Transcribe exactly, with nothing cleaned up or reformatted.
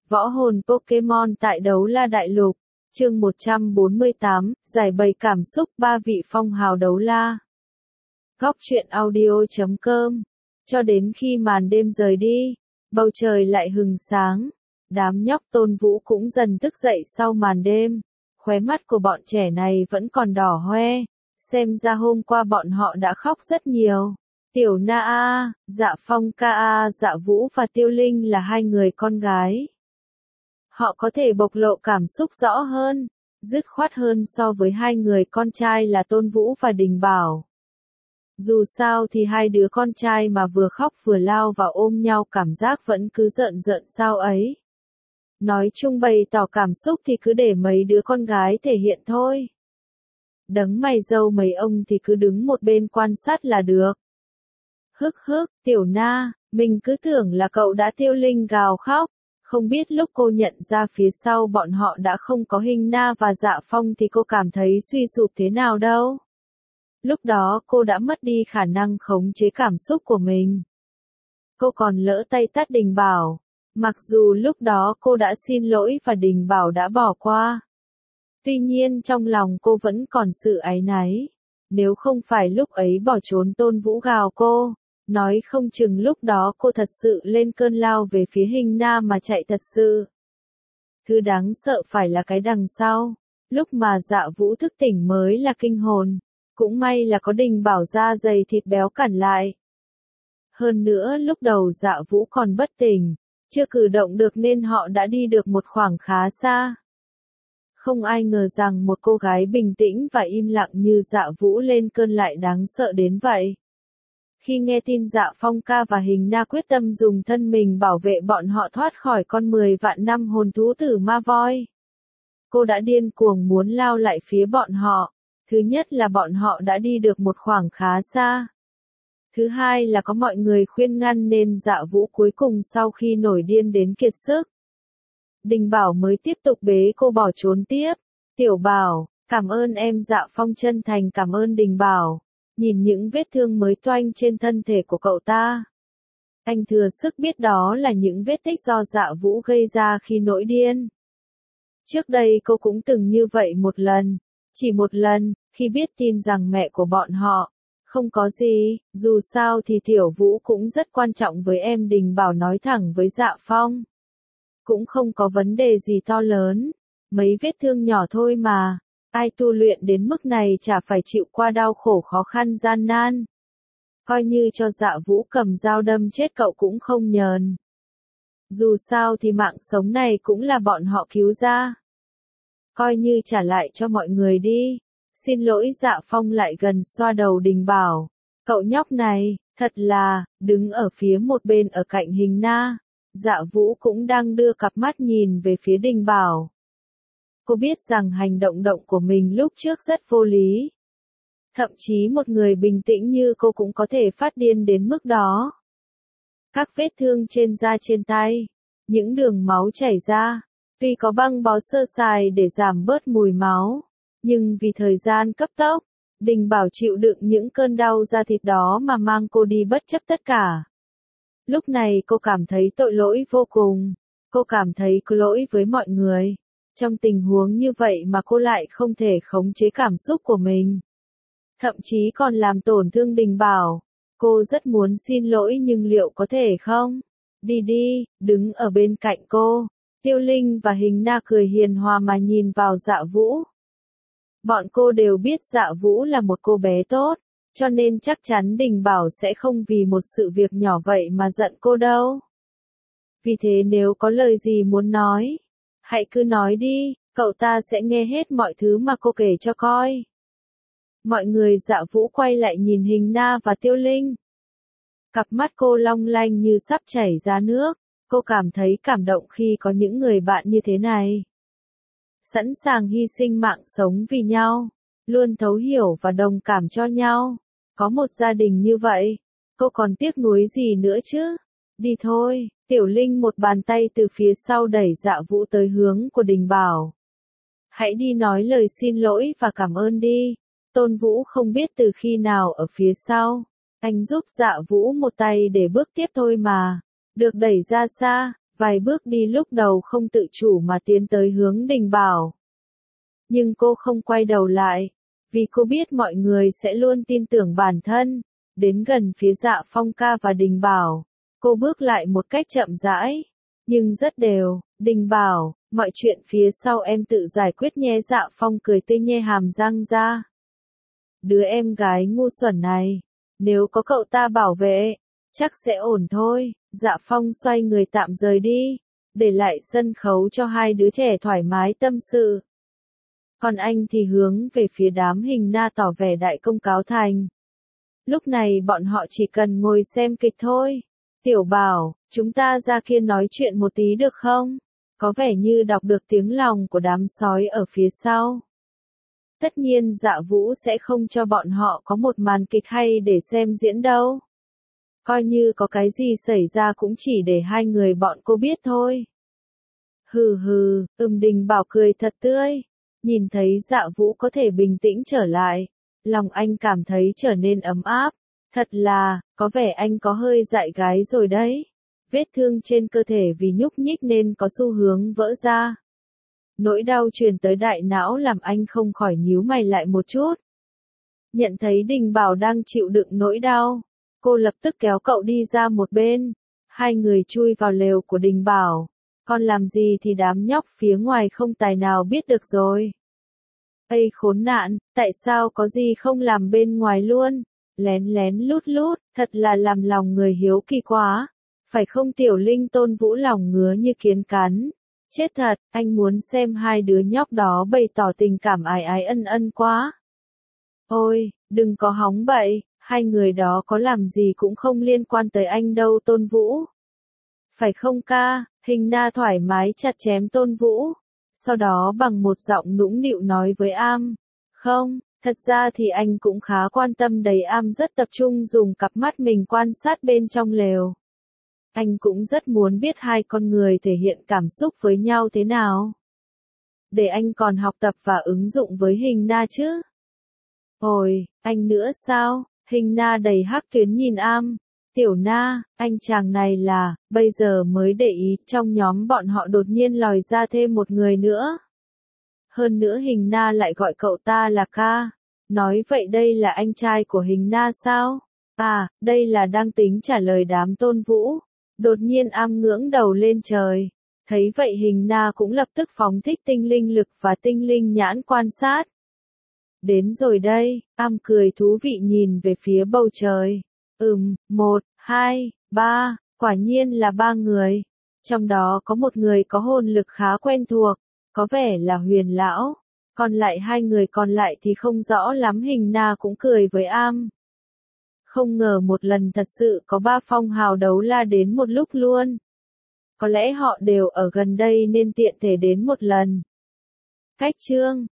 Võ hồn Pokemon tại Đấu La Đại Lục, chương một trăm bốn mươi tám, giải bày cảm xúc ba vị phong hào Đấu La. Góc truyện audio chấm com. Cho đến khi màn đêm rời đi, bầu trời lại hừng sáng. Đám nhóc Tôn Vũ cũng dần thức dậy sau màn đêm. Khóe mắt của bọn trẻ này vẫn còn đỏ hoe. Xem ra hôm qua bọn họ đã khóc rất nhiều. Tiểu Na A, Dạ Phong Ca A, Dạ Vũ và Tiêu Linh là hai người con gái. Họ có thể bộc lộ cảm xúc rõ hơn, dứt khoát hơn so với hai người con trai là Tôn Vũ và Đình Bảo. Dù sao thì hai đứa con trai mà vừa khóc vừa lao vào ôm nhau cảm giác vẫn cứ rợn rợn sao ấy. Nói chung bày tỏ cảm xúc thì cứ để mấy đứa con gái thể hiện thôi. Đấng mày dâu mấy ông thì cứ đứng một bên quan sát là được. Hức hức, Tiểu Na, mình cứ tưởng là cậu đã. Tiêu Linh gào khóc. Không biết lúc cô nhận ra phía sau bọn họ đã không có Hình Na và Dạ Phong thì cô cảm thấy suy sụp thế nào đâu. Lúc đó cô đã mất đi khả năng khống chế cảm xúc của mình. Cô còn lỡ tay tát Đình Bảo. Mặc dù lúc đó cô đã xin lỗi và Đình Bảo đã bỏ qua. Tuy nhiên trong lòng cô vẫn còn sự áy náy. Nếu không phải lúc ấy bỏ trốn Tôn Vũ gào cô, nói không chừng lúc đó cô thật sự lên cơn lao về phía Hình Na mà chạy thật sự. Thứ đáng sợ phải là cái đằng sau. Lúc mà Dạ Vũ thức tỉnh mới là kinh hồn. Cũng may là có Đình Bảo da dày thịt béo cản lại. Hơn nữa lúc đầu Dạ Vũ còn bất tỉnh, chưa cử động được nên họ đã đi được một khoảng khá xa. Không ai ngờ rằng một cô gái bình tĩnh và im lặng như Dạ Vũ lên cơn lại đáng sợ đến vậy. Khi nghe tin Dạ Phong Ca và Hình Na quyết tâm dùng thân mình bảo vệ bọn họ thoát khỏi con mười vạn năm hồn thú tử ma voi, cô đã điên cuồng muốn lao lại phía bọn họ. Thứ nhất là bọn họ đã đi được một khoảng khá xa. Thứ hai là có mọi người khuyên ngăn nên Dạ Vũ cuối cùng sau khi nổi điên đến kiệt sức. Đình Bảo mới tiếp tục bế cô bỏ trốn tiếp. Tiểu Bảo, cảm ơn em. Dạ Phong chân thành cảm ơn Đình Bảo. Nhìn những vết thương mới toanh trên thân thể của cậu ta, anh thừa sức biết đó là những vết tích do Dạ Vũ gây ra khi nổi điên. Trước đây cô cũng từng như vậy một lần. Chỉ một lần, khi biết tin rằng mẹ của bọn họ không có gì, dù sao thì Tiểu Vũ cũng rất quan trọng với em. Đình Bảo nói thẳng với Dạ Phong. Cũng không có vấn đề gì to lớn, mấy vết thương nhỏ thôi mà, ai tu luyện đến mức này chả phải chịu qua đau khổ khó khăn gian nan. Coi như cho Dạ Vũ cầm dao đâm chết cậu cũng không nhờn. Dù sao thì mạng sống này cũng là bọn họ cứu ra. Coi như trả lại cho mọi người đi. Xin lỗi. Dạ Phong lại gần xoa đầu Đình Bảo. Cậu nhóc này, thật là, đứng ở phía một bên ở cạnh Hình Na. Dạ Vũ cũng đang đưa cặp mắt nhìn về phía Đình Bảo. Cô biết rằng hành động động của mình lúc trước rất vô lý. Thậm chí một người bình tĩnh như cô cũng có thể phát điên đến mức đó. Các vết thương trên da trên tay, những đường máu chảy ra, tuy có băng bó sơ sài để giảm bớt mùi máu, nhưng vì thời gian cấp tốc, Đình Bảo chịu đựng những cơn đau da thịt đó mà mang cô đi bất chấp tất cả. Lúc này cô cảm thấy tội lỗi vô cùng. Cô cảm thấy có lỗi với mọi người. Trong tình huống như vậy mà cô lại không thể khống chế cảm xúc của mình. Thậm chí còn làm tổn thương Đình Bảo. Cô rất muốn xin lỗi nhưng liệu có thể không? Đi đi, đứng ở bên cạnh cô. Tiêu Linh và Hình Na cười hiền hòa mà nhìn vào Dạ Vũ. Bọn cô đều biết Dạ Vũ là một cô bé tốt. Cho nên chắc chắn Đình Bảo sẽ không vì một sự việc nhỏ vậy mà giận cô đâu. Vì thế nếu có lời gì muốn nói, hãy cứ nói đi, cậu ta sẽ nghe hết mọi thứ mà cô kể cho coi. Mọi người. Dạ Vũ quay lại nhìn Hình Na và Tiêu Linh. Cặp mắt cô long lanh như sắp chảy ra nước. Cô cảm thấy cảm động khi có những người bạn như thế này. Sẵn sàng hy sinh mạng sống vì nhau, luôn thấu hiểu và đồng cảm cho nhau. Có một gia đình như vậy, cô còn tiếc nuối gì nữa chứ? Đi thôi. Tiểu Linh một bàn tay từ phía sau đẩy Dạ Vũ tới hướng của Đình Bảo. Hãy đi nói lời xin lỗi và cảm ơn đi. Tôn Vũ không biết từ khi nào ở phía sau. Anh giúp Dạ Vũ một tay để bước tiếp thôi mà. Được đẩy ra xa, vài bước đi lúc đầu không tự chủ mà tiến tới hướng Đình Bảo. Nhưng cô không quay đầu lại, vì cô biết mọi người sẽ luôn tin tưởng bản thân. Đến gần phía Dạ Phong ca và Đình Bảo, cô bước lại một cách chậm rãi, nhưng rất đều. Đình Bảo, mọi chuyện phía sau em tự giải quyết nhé. Dạ Phong cười tươi nhe hàm răng ra. Đứa em gái ngu xuẩn này, nếu có cậu ta bảo vệ, chắc sẽ ổn thôi. Dạ Phong xoay người tạm rời đi, để lại sân khấu cho hai đứa trẻ thoải mái tâm sự. Còn anh thì hướng về phía đám Hình Na tỏ vẻ đại công cáo thành. Lúc này bọn họ chỉ cần ngồi xem kịch thôi. Tiểu Bảo, chúng ta ra kia nói chuyện một tí được không? Có vẻ như đọc được tiếng lòng của đám sói ở phía sau. Tất nhiên Dạ Vũ sẽ không cho bọn họ có một màn kịch hay để xem diễn đâu. Coi như có cái gì xảy ra cũng chỉ để hai người bọn cô biết thôi. Hừ hừ, ừm Đình Bảo cười thật tươi. Nhìn thấy Dạ Vũ có thể bình tĩnh trở lại, lòng anh cảm thấy trở nên ấm áp. Thật là, có vẻ anh có hơi dại gái rồi đấy. Vết thương trên cơ thể vì nhúc nhích nên có xu hướng vỡ ra. Nỗi đau truyền tới đại não làm anh không khỏi nhíu mày lại một chút. Nhận thấy Đình Bảo đang chịu đựng nỗi đau, cô lập tức kéo cậu đi ra một bên. Hai người chui vào lều của Đình Bảo. Còn làm gì thì đám nhóc phía ngoài không tài nào biết được rồi. Ây khốn nạn, tại sao có gì không làm bên ngoài luôn? Lén lén lút lút, thật là làm lòng người hiếu kỳ quá. Phải không Tiểu Linh? Tôn Vũ lòng ngứa như kiến cắn. Chết thật, anh muốn xem hai đứa nhóc đó bày tỏ tình cảm ái ái ân ân quá. Ôi, đừng có hóng bậy, hai người đó có làm gì cũng không liên quan tới anh đâu Tôn Vũ. Phải không ca? Hình Na thoải mái chặt chém Tôn Vũ. Sau đó bằng một giọng nũng nịu nói với Am. Không, thật ra thì anh cũng khá quan tâm đấy. Am rất tập trung dùng cặp mắt mình quan sát bên trong lều. Anh cũng rất muốn biết hai con người thể hiện cảm xúc với nhau thế nào. Để anh còn học tập và ứng dụng với Hình Na chứ. Ôi, anh nữa sao? Hình Na đầy hắc tuyến nhìn Am. Tiểu Na, anh chàng này là, bây giờ mới để ý, trong nhóm bọn họ đột nhiên lòi ra thêm một người nữa. Hơn nữa Hình Na lại gọi cậu ta là ca. Nói vậy đây là anh trai của Hình Na sao? À, đây là đang tính trả lời đám Tôn Vũ. Đột nhiên Am ngưỡng đầu lên trời. Thấy vậy Hình Na cũng lập tức phóng thích tinh linh lực và tinh linh nhãn quan sát. Đến rồi đây, Am cười thú vị nhìn về phía bầu trời. Ừm, một, hai, ba, quả nhiên là ba người. Trong đó có một người có hồn lực khá quen thuộc, có vẻ là Huyền Lão. Còn lại hai người còn lại thì không rõ lắm. Hình Na cũng cười với Am. Không ngờ một lần thật sự có ba phong hào đấu la đến một lúc luôn. Có lẽ họ đều ở gần đây nên tiện thể đến một lần. Cách chương